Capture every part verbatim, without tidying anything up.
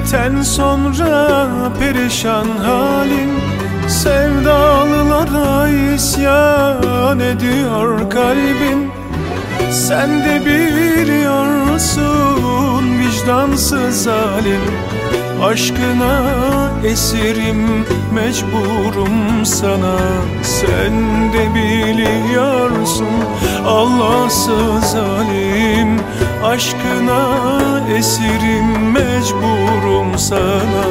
Sevdikten sonra perişan halin, sevdalılara isyan ediyor kalbin. Sen de biliyorsun vicdansız zalim, aşkına esirim mecburum sana. Sen de biliyorsun Allahsız zalim, aşkına esirim mecburum sana.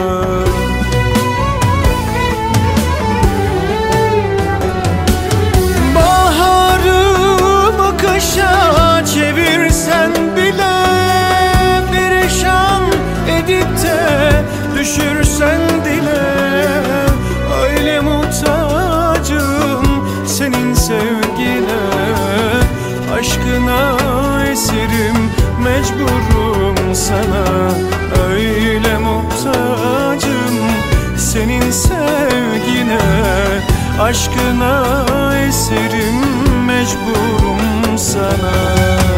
Baharımı kışa çevirsen bile, perişan edip de düşürsen dile, öyle muhtacım senin sevgine. Aşkına esirim mecburum sana, öyle muhtacım senin sevgine. Aşkına esirim mecburum sana.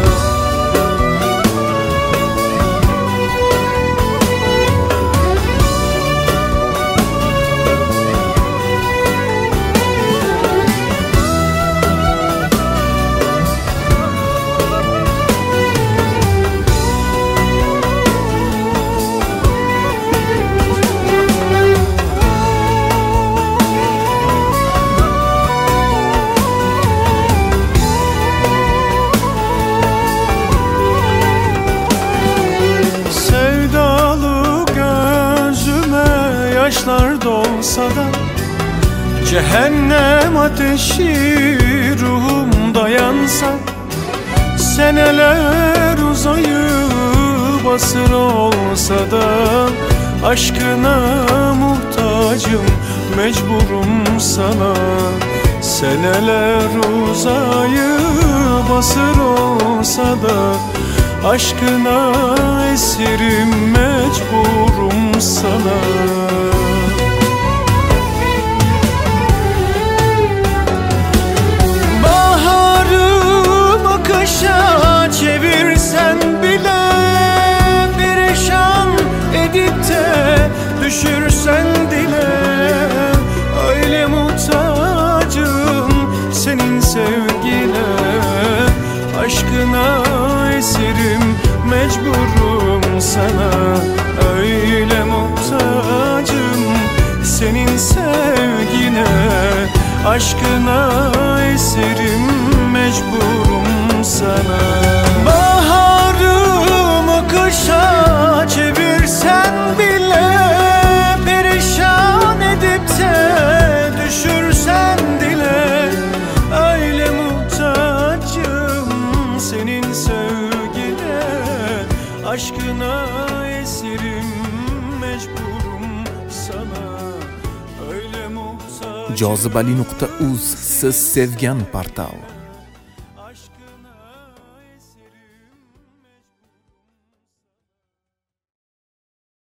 Yaşlar dolsa da, cehennem ateşi ruhumda yansa, seneler uzayıp asır olsa da, aşkına muhtacım mecburum sana. Seneler uzayıp asır olsa da, aşkına esirim mecburum sana. Baharımı kışa çevirsen bile, perişan edip de düşürsen dile, öyle muhtacım senin sevgine. Aşkına esirim mecburum sana, öyle muhtacım senin sevgine. Aşkına esirim mecburum sana. Baharımı kışa çevirsen bile, perişan edip de düşürsen dile, öyle muhtacım senin sevgine. Aşkına esirim mecburum sana, öyle muhtacım. jozibali nuqta uz siz sevgan portal.